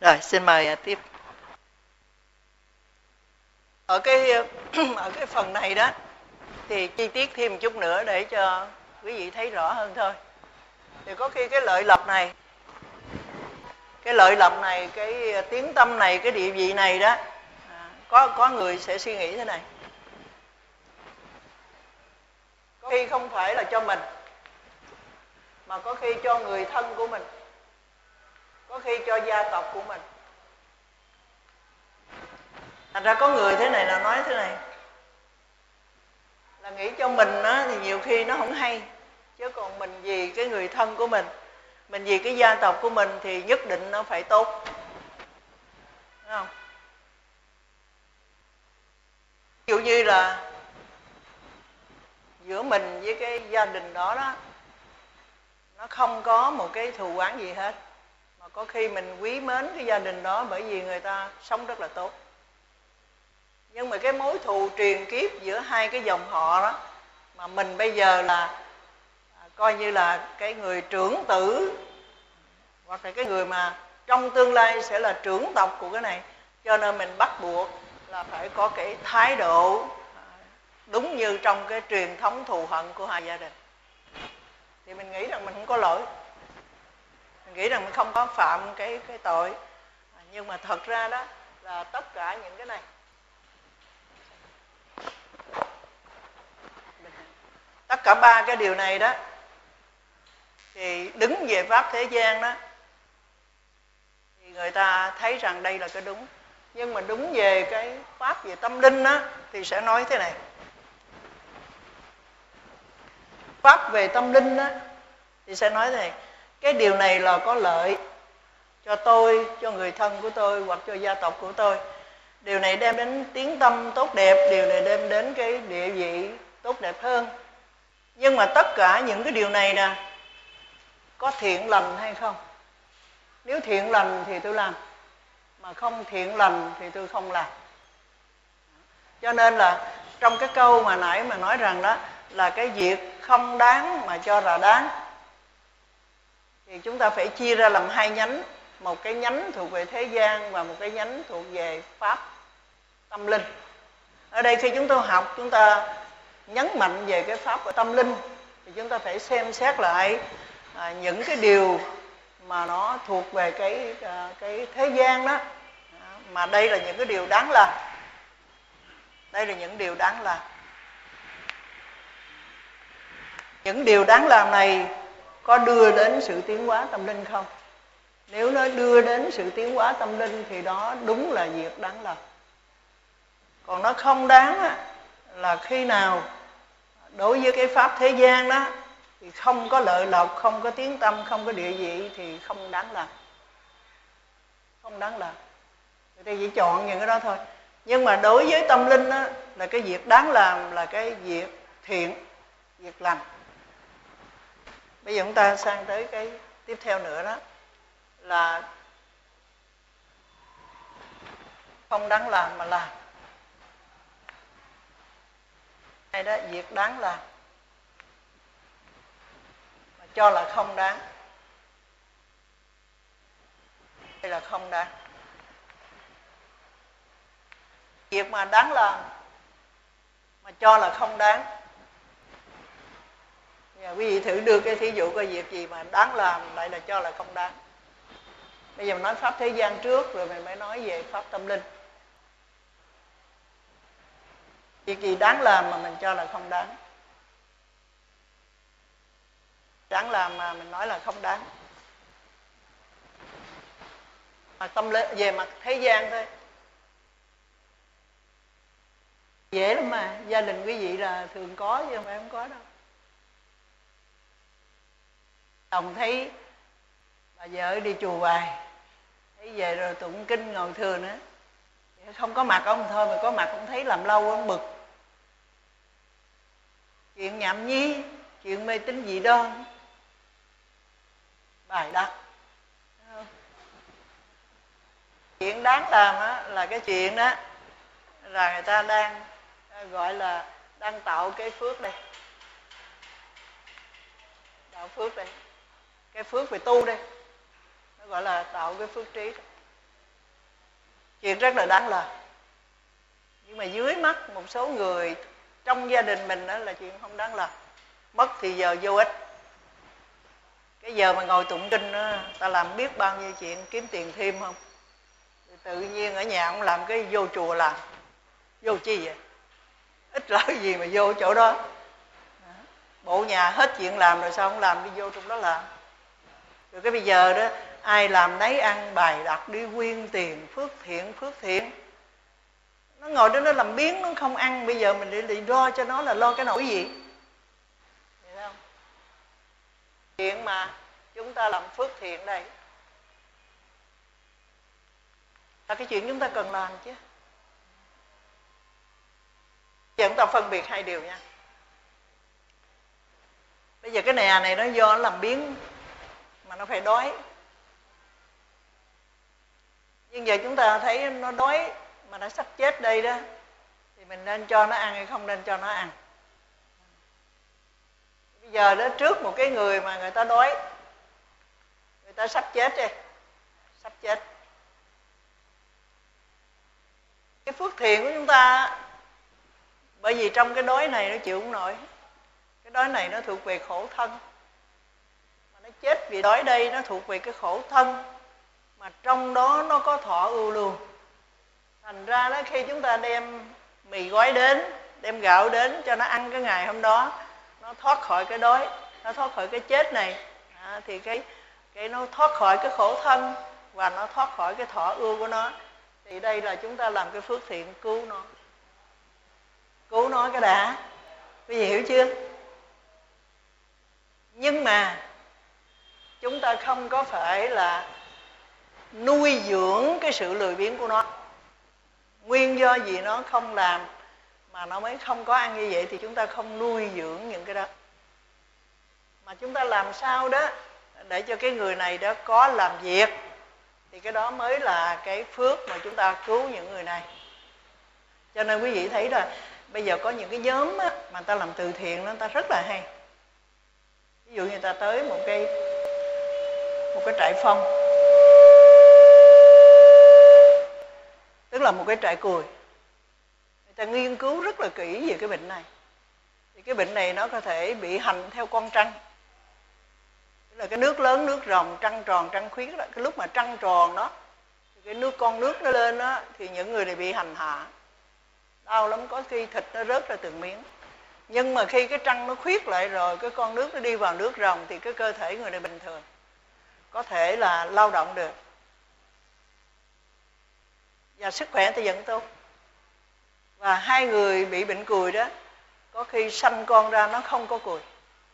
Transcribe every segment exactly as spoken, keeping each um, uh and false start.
Rồi, xin mời à, tiếp. Ở cái ở cái phần này đó thì chi tiết thêm một chút nữa để cho quý vị thấy rõ hơn thôi. Thì có khi cái lợi lập này, cái lợi lập này, cái tiếng tâm này, cái địa vị này đó, à, có có người sẽ suy nghĩ thế này. Có khi không phải là cho mình, mà có khi cho người thân của mình, có khi cho gia tộc của mình. Thành ra có người thế này là nói thế này, là nghĩ cho mình á, thì nhiều khi nó không hay, chứ còn mình vì cái người thân của mình, mình vì cái gia tộc của mình thì nhất định nó phải tốt, đúng không? Ví dụ như là giữa mình với cái gia đình đó đó, nó không có một cái thù oán gì hết, mà có khi mình quý mến cái gia đình đó bởi vì người ta sống rất là tốt. Nhưng mà cái mối thù truyền kiếp giữa hai cái dòng họ đó, mà mình bây giờ là coi như là cái người trưởng tử, hoặc là cái người mà trong tương lai sẽ là trưởng tộc của cái này, cho nên mình bắt buộc là phải có cái thái độ đúng như trong cái truyền thống thù hận của hai gia đình. Thì mình nghĩ rằng mình không có lỗi, mình nghĩ rằng mình không có phạm cái cái tội, nhưng mà thật ra đó là tất cả những cái này, tất cả ba cái điều này đó, thì đứng về pháp thế gian đó thì người ta thấy rằng đây là cái đúng. Nhưng mà đúng về cái pháp về tâm linh đó thì sẽ nói thế này. Pháp về tâm linh đó thì sẽ nói thế này, cái điều này là có lợi cho tôi, cho người thân của tôi hoặc cho gia tộc của tôi. Điều này đem đến tiếng tâm tốt đẹp, điều này đem đến cái địa vị tốt đẹp hơn. Nhưng mà tất cả những cái điều này nè, có thiện lành hay không? Nếu thiện lành thì tôi làm, mà không thiện lành thì tôi không làm. Cho nên là trong cái câu mà nãy mà nói rằng đó là cái việc không đáng mà cho là đáng, thì chúng ta phải chia ra làm hai nhánh. Một cái nhánh thuộc về thế gian và một cái nhánh thuộc về pháp tâm linh. Ở đây khi chúng ta học, chúng ta nhấn mạnh về cái pháp của tâm linh, thì chúng ta phải xem xét lại à, những cái điều mà nó thuộc về cái à, cái thế gian đó, à, mà đây là những cái điều đáng làm. Đây là những điều đáng làm. Những điều đáng làm này có đưa đến sự tiến hóa tâm linh không? Nếu nó đưa đến sự tiến hóa tâm linh thì đó đúng là việc đáng làm. Còn nó không đáng á, là khi nào đối với cái pháp thế gian đó thì không có lợi lộc, không có tiếng tâm, không có địa vị thì không đáng làm. Không đáng làm. Người ta chỉ chọn những cái đó thôi. Nhưng mà đối với tâm linh đó, là cái việc đáng làm là cái việc thiện, việc lành. Bây giờ chúng ta sang tới cái tiếp theo nữa đó, là không đáng làm mà làm. Đây đó, việc đáng làm mà cho là không đáng. Đây là không đáng. Việc mà đáng làm mà cho là không đáng. Giờ quý vị thử đưa cái thí dụ coi việc gì mà đáng làm lại là cho là không đáng. Bây giờ mình nói pháp thế gian trước rồi mình mới nói về pháp tâm linh. Việc gì đáng làm mà mình cho là không đáng. Đáng làm mà mình nói là không đáng. Mà tâm linh về mặt thế gian thôi. Dễ lắm mà, gia đình quý vị là thường có chứ không phải không có đâu. Chồng thấy bà vợ đi chùa hoài, thấy về rồi tụng kinh ngồi thừa nữa, không có mặt ông thôi mà có mặt cũng thấy làm lâu ông bực. Chuyện nhảm nhí, chuyện mê tín dị đoan, bài đặt. Chuyện đáng làm á, là cái chuyện đó là người ta đang gọi là đang tạo cái phước đây, tạo phước đây, cái phước về tu đây, nó gọi là tạo cái phước trí. chuyện rất là đáng lời. Nhưng mà dưới mắt một số người trong gia đình mình đó là chuyện không đáng lời. Mất thì giờ vô ích. Cái giờ mà ngồi tụng kinh đó, ta làm biết bao nhiêu chuyện kiếm tiền thêm không? Thì tự nhiên ở nhà ông làm cái vô chùa làm. Vô chi vậy? Ít lợi gì mà vô chỗ đó. Bộ nhà hết chuyện làm rồi sao không làm đi vô trong đó làm? Rồi cái bây giờ đó ai làm nấy ăn, bài đặt đi quyên tiền phước thiện phước thiện. Nó ngồi đó nó làm biếng, nó không ăn. Bây giờ mình đi, đi lo cho nó là lo cái nỗi gì? Hiểu không? Chuyện mà chúng ta làm phước thiện đây là cái chuyện chúng ta cần làm chứ. Giờ chúng ta phân biệt hai điều nha. Bây giờ cái nhà này nó do nó làm biếng mà nó phải đói. Nhưng giờ chúng ta thấy nó đói mà nó sắp chết đây đó, thì mình nên cho nó ăn hay không nên cho nó ăn? Bây giờ đó trước một cái người mà người ta đói, người ta sắp chết đi, sắp chết. Cái phước thiện của chúng ta, bởi vì trong cái đói này nó chịu không nổi. Cái đói này nó thuộc về khổ thân. Mà nó chết vì đói đây nó thuộc về cái khổ thân. Mà trong đó nó có thọ ưu luôn. Thành ra đó khi chúng ta đem mì gói đến, đem gạo đến cho nó ăn cái ngày hôm đó, nó thoát khỏi cái đói, nó thoát khỏi cái chết này, à, thì cái, cái nó thoát khỏi cái khổ thân và nó thoát khỏi cái thọ ưu của nó. Thì đây là chúng ta làm cái phước thiện cứu nó. Cứu nó cái đã. Quý vị hiểu chưa? Nhưng mà chúng ta không có phải là nuôi dưỡng cái sự lười biếng của nó. Nguyên do gì nó không làm mà nó mới không có ăn như vậy, thì chúng ta không nuôi dưỡng những cái đó. Mà chúng ta làm sao đó để cho cái người này đó có làm việc, thì cái đó mới là cái phước mà chúng ta cứu những người này. Cho nên quý vị thấy là bây giờ có những cái nhóm á, mà người ta làm từ thiện đó, người ta rất là hay. Ví dụ như người ta tới một cái một cái trại phong, tức là một cái trại cùi. Người ta nghiên cứu rất là kỹ về cái bệnh này. Thì cái bệnh này nó có thể bị hành theo con trăng. Tức là cái nước lớn, nước ròng, trăng tròn, trăng khuyết đó. Cái lúc mà trăng tròn đó, thì cái nước con nước nó lên đó, thì những người này bị hành hạ. Đau lắm, có khi thịt nó rớt ra từng miếng. Nhưng mà khi cái trăng nó khuyết lại rồi, cái con nước nó đi vào nước ròng, thì cái cơ thể người này bình thường, có thể là lao động được. Và sức khỏe thì vẫn tốt. Và hai người bị bệnh cùi đó, có khi sanh con ra nó không có cùi.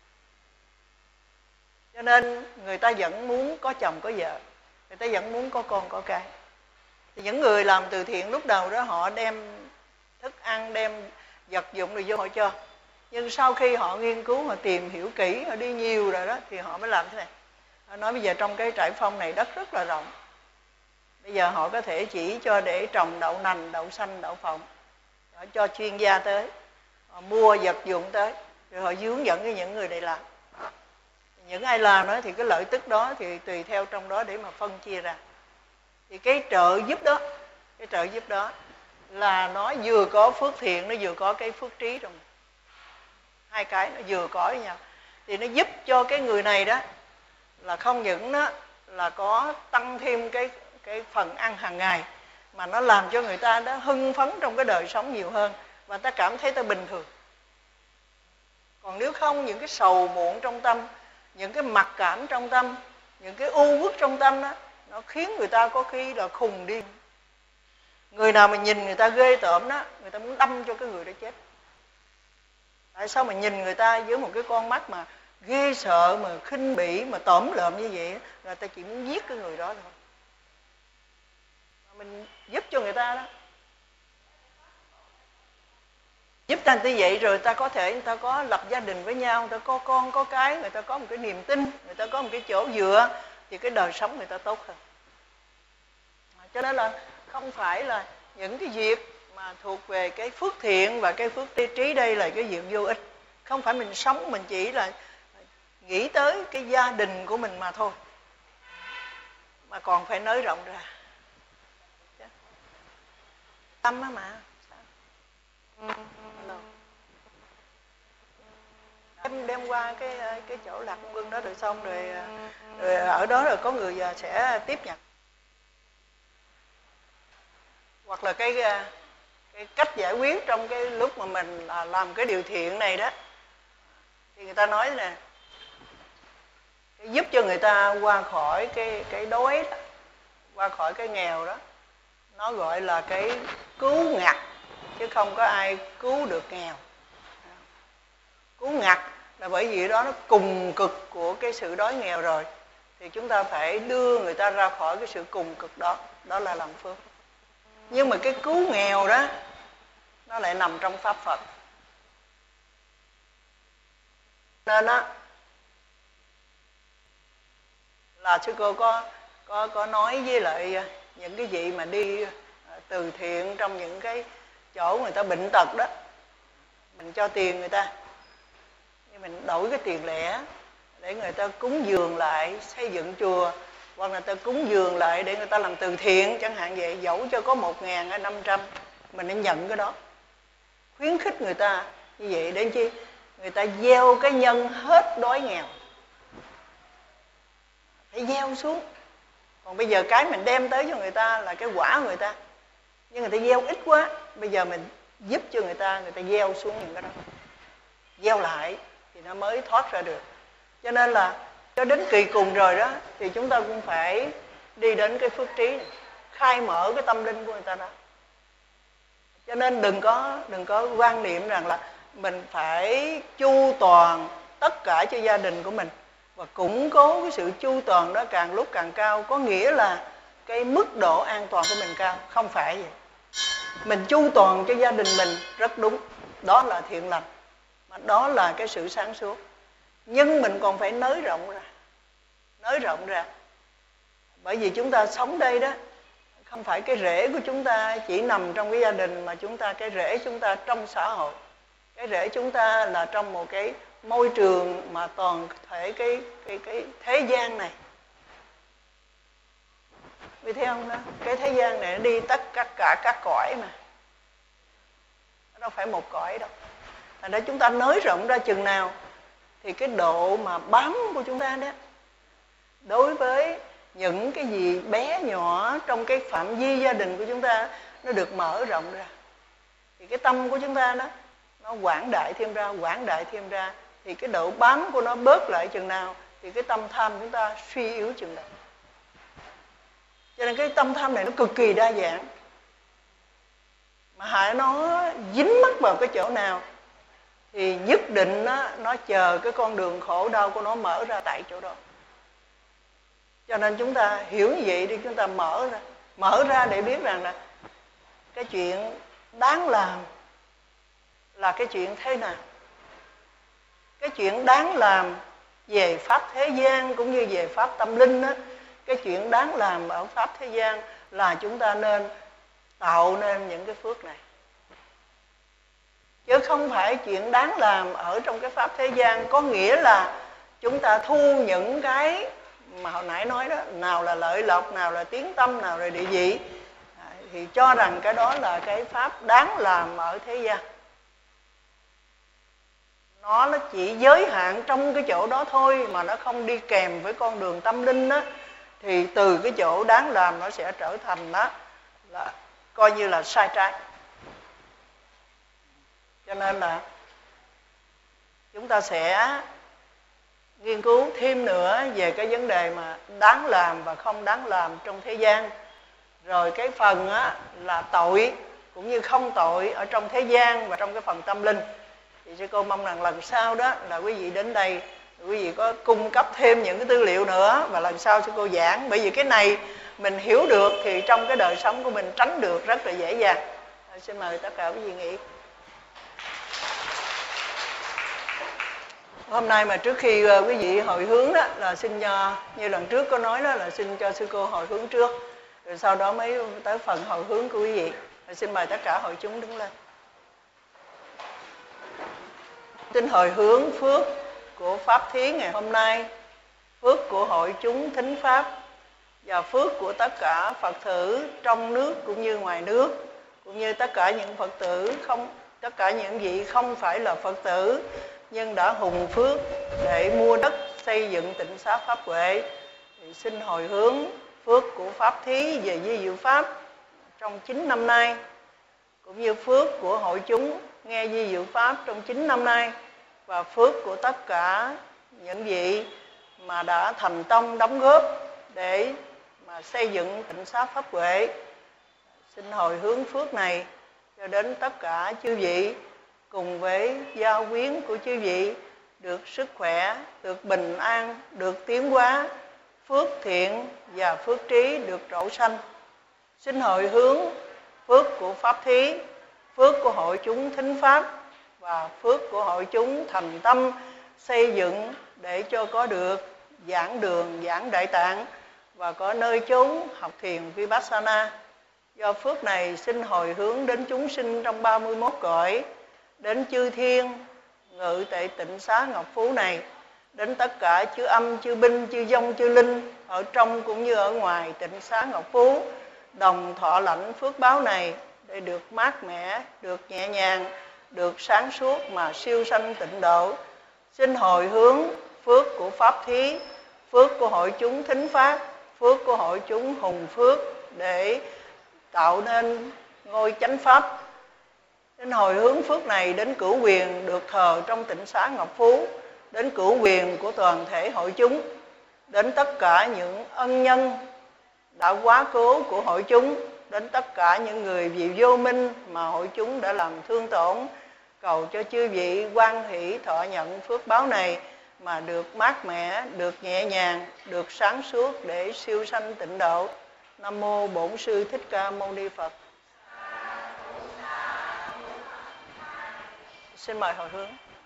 Cho nên người ta vẫn muốn có chồng có vợ, người ta vẫn muốn có con có cái. Thì những người làm từ thiện lúc đầu đó, họ đem thức ăn, đem vật dụng rồi vô họ cho. Nhưng sau khi họ nghiên cứu, họ tìm hiểu kỹ, họ đi nhiều rồi đó, thì họ mới làm thế này. Họ nói bây giờ trong cái trại phong này đất rất là rộng. Bây giờ họ có thể chỉ cho để trồng đậu nành, đậu xanh, đậu phộng. Họ cho chuyên gia tới, họ mua vật dụng tới, rồi họ hướng dẫn cho những người này làm. Những ai làm đó thì cái lợi tức đó thì tùy theo trong đó để mà phân chia ra. Thì cái trợ giúp đó, cái trợ giúp đó là nó vừa có phước thiện, nó vừa có cái phước trí trong. Hai cái nó vừa có với nhau. Thì nó giúp cho cái người này đó là không những đó là có tăng thêm cái cái phần ăn hàng ngày, mà nó làm cho người ta đó hưng phấn trong cái đời sống nhiều hơn, và ta cảm thấy ta bình thường. Còn nếu không, những cái sầu muộn trong tâm, những cái mặc cảm trong tâm, những cái u uất trong tâm đó, nó khiến người ta có khi là khùng điên. Người nào mà nhìn người ta ghê tởm đó, người ta muốn đâm cho cái người đó chết. Tại sao mà nhìn người ta với một cái con mắt mà ghê sợ, mà khinh bỉ, mà tởm lợm như vậy, là ta chỉ muốn giết cái người đó thôi. Mình giúp cho người ta đó, giúp ta như vậy rồi ta có thể, người ta có lập gia đình với nhau, người ta có con có cái, người ta có một cái niềm tin, người ta có một cái chỗ dựa, thì cái đời sống người ta tốt hơn. Cho nên là không phải là những cái việc mà thuộc về cái phước thiện và cái phước trí đây là cái việc vô ích. Không phải mình sống mình chỉ là nghĩ tới cái gia đình của mình mà thôi, mà còn phải nới rộng ra. tâm á mà. Hello. Em đem qua cái cái chỗ Lạc Quân đó rồi xong rồi, rồi ở đó rồi có người sẽ tiếp nhận. Hoặc là cái cái cách giải quyết trong cái lúc mà mình làm cái điều thiện này đó, thì người ta nói nè, giúp cho người ta qua khỏi cái cái đói đó, qua khỏi cái nghèo đó, nó gọi là cái cứu ngặt, chứ không có ai cứu được nghèo. Cứu ngặt là bởi vì đó nó cùng cực của cái sự đói nghèo rồi, thì chúng ta phải đưa người ta ra khỏi cái sự cùng cực đó, đó là làm phước. Nhưng mà cái cứu nghèo đó nó lại nằm trong pháp Phật. Nên đó là sư cô có có có nói với lại những cái vị mà đi từ thiện trong những cái chỗ người ta bệnh tật đó, mình cho tiền người ta, nhưng mình đổi cái tiền lẻ để người ta cúng dường lại xây dựng chùa, hoặc người ta cúng dường lại để người ta làm từ thiện chẳng hạn vậy, dẫu cho có một ngàn hay năm trăm, mình nên nhận cái đó, khuyến khích người ta như vậy để chi người ta gieo cái nhân hết đói nghèo, phải gieo xuống. Còn bây giờ cái mình đem tới cho người ta là cái quả của người ta, nhưng người ta gieo ít quá, bây giờ mình giúp cho người ta, người ta gieo xuống những cái đó, gieo lại thì nó mới thoát ra được. Cho nên là cho đến kỳ cùng rồi đó, thì chúng ta cũng phải đi đến cái phước trí này, khai mở cái tâm linh của người ta đó. Cho nên đừng có đừng có quan niệm rằng là mình phải chu toàn tất cả cho gia đình của mình, và củng cố cái sự chu toàn đó càng lúc càng cao, có nghĩa là cái mức độ an toàn của mình cao. Không phải vậy. Mình chu toàn cho gia đình mình rất đúng, đó là thiện lành, mà đó là cái sự sáng suốt. Nhưng mình còn phải nới rộng ra, nới rộng ra. Bởi vì chúng ta sống đây đó, không phải cái rễ của chúng ta chỉ nằm trong cái gia đình, mà chúng ta cái rễ chúng ta trong xã hội. Cái rễ chúng ta là trong một cái môi trường mà toàn thể cái cái cái thế gian này. Vì thấy không đó? Cái thế gian này nó đi tất cả cả các cõi mà. Nó đâu phải một cõi đâu. Thành ra chúng ta nới rộng ra chừng nào thì cái độ mà bám của chúng ta đó đối với những cái gì bé nhỏ trong cái phạm vi gia đình của chúng ta nó được mở rộng ra, thì cái tâm của chúng ta đó nó quảng đại thêm ra, quảng đại thêm ra, thì cái độ bám của nó bớt lại chừng nào thì cái tâm tham chúng ta suy yếu chừng nào. Cho nên cái tâm tham này nó cực kỳ đa dạng, mà hại nó dính mắc vào cái chỗ nào thì nhất định nó, nó chờ cái con đường khổ đau của nó mở ra tại chỗ đó. Cho nên chúng ta hiểu như vậy đi, chúng ta mở ra, mở ra để biết rằng là cái chuyện đáng làm là cái chuyện thế nào. Cái chuyện đáng làm về pháp thế gian cũng như về pháp tâm linh á, cái chuyện đáng làm ở pháp thế gian là chúng ta nên tạo nên những cái phước này, chứ không phải chuyện đáng làm ở trong cái pháp thế gian có nghĩa là chúng ta thu những cái mà hồi nãy nói đó, nào là lợi lộc, nào là tiếng tâm, nào là địa vị, thì cho rằng cái đó là cái pháp đáng làm ở thế gian. Nó nó chỉ giới hạn trong cái chỗ đó thôi, mà nó không đi kèm với con đường tâm linh đó, thì từ cái chỗ đáng làm nó sẽ trở thành đó là coi như là sai trái. Cho nên là chúng ta sẽ nghiên cứu thêm nữa về cái vấn đề mà đáng làm và không đáng làm trong thế gian. Rồi cái phần á, là tội cũng như không tội ở trong thế gian và trong cái phần tâm linh. Thì sư cô mong rằng lần sau đó là quý vị đến đây, quý vị có cung cấp thêm những cái tư liệu nữa, và lần sau sư cô giảng. Bởi vì cái này mình hiểu được thì trong cái đời sống của mình tránh được rất là dễ dàng. Xin mời tất cả quý vị nghĩ. Hôm nay mà trước khi quý vị hồi hướng đó là xin cho, như lần trước có nói đó, là xin cho sư cô hồi hướng trước, rồi sau đó mới tới phần hồi hướng của quý vị. Rồi xin mời tất cả hội chúng đứng lên. Xin hồi hướng phước của Pháp Thí ngày hôm nay, phước của hội chúng thính Pháp, và phước của tất cả Phật tử trong nước cũng như ngoài nước, cũng như tất cả những Phật tử không tất cả những vị không phải là Phật tử nhưng đã hùng phước để mua đất xây dựng tịnh xá Pháp Huệ, thì xin hồi hướng phước của Pháp Thí về Di Diệu Pháp trong chín năm nay, cũng như phước của hội chúng nghe Di Diệu Pháp trong chín năm nay, và phước của tất cả những vị mà đã thành tâm đóng góp để mà xây dựng tịnh xá Pháp Huệ. Xin hồi hướng phước này cho đến tất cả chư vị, cùng với gia quyến của chư vị được sức khỏe, được bình an, được tiến hóa, phước thiện và phước trí được trổ sanh. Xin hồi hướng phước của Pháp Thí, phước của hội chúng thính Pháp và phước của hội chúng thành tâm xây dựng để cho có được giảng đường, giảng Đại Tạng và có nơi chốn học thiền Vipassana. Do phước này xin hồi hướng đến chúng sinh trong ba mươi mốt cõi, đến chư thiên ngự tại tịnh xá Ngọc Phú này, đến tất cả chư âm, chư binh, chư vong, chư linh ở trong cũng như ở ngoài tịnh xá Ngọc Phú đồng thọ lãnh phước báo này để được mát mẻ, được nhẹ nhàng, được sáng suốt mà siêu sanh tịnh độ. Xin hồi hướng phước của Pháp Thí, phước của hội chúng thính Pháp, phước của hội chúng hùng phước để tạo nên ngôi chánh Pháp. Xin hồi hướng phước này đến cửu quyền được thờ trong tịnh xá Ngọc Phú, đến cửu quyền của toàn thể hội chúng, đến tất cả những ân nhân đã quá cố của hội chúng, đến tất cả những người vì vô minh mà hội chúng đã làm thương tổn. Cầu cho chư vị hoan hỷ thọ nhận phước báo này mà được mát mẻ, được nhẹ nhàng, được sáng suốt để siêu sanh tịnh độ. Nam mô Bổn Sư Thích Ca Mâu Ni Phật. Xin mời hồi hướng.